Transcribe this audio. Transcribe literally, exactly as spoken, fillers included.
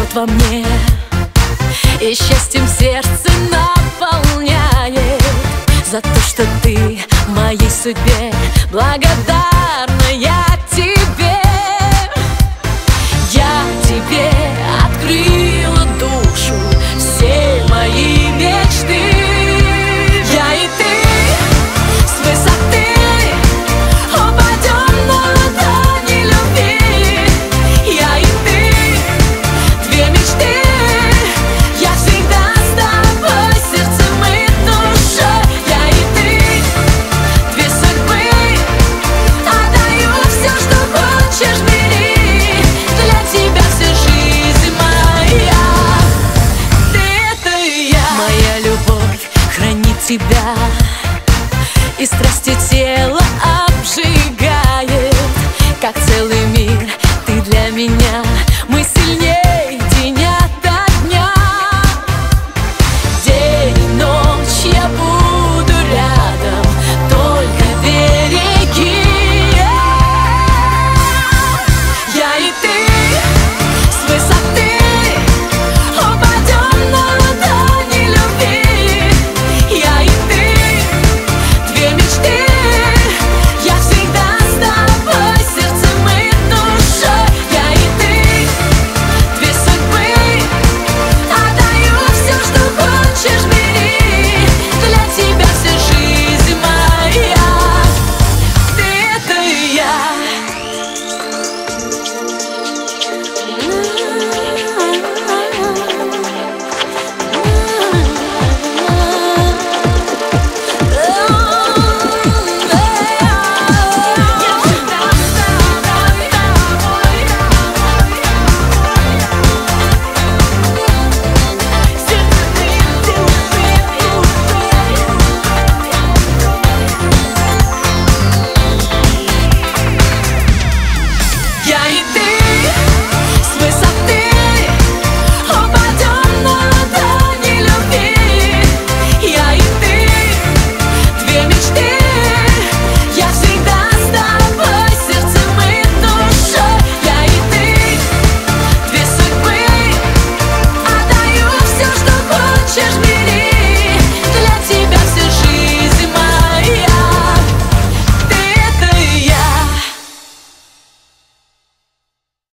живет во мне и счастьем сердце наполняет. За то, что ты моей судьбе благодарна я тебе. Я тебе открыла душу, все мои мечты. Я и ты с высоты упадем на ладони любви. Я и ты, две мечты. Я всегда с тобой сердцем и душой. Я и ты, две судьбы. Отдаю все, что хочешь, бери. Для тебя вся жизнь моя. Ты — это я. Моя любовь хранит тебя, и страстью тело обжигает, как целый мир. Ты для меня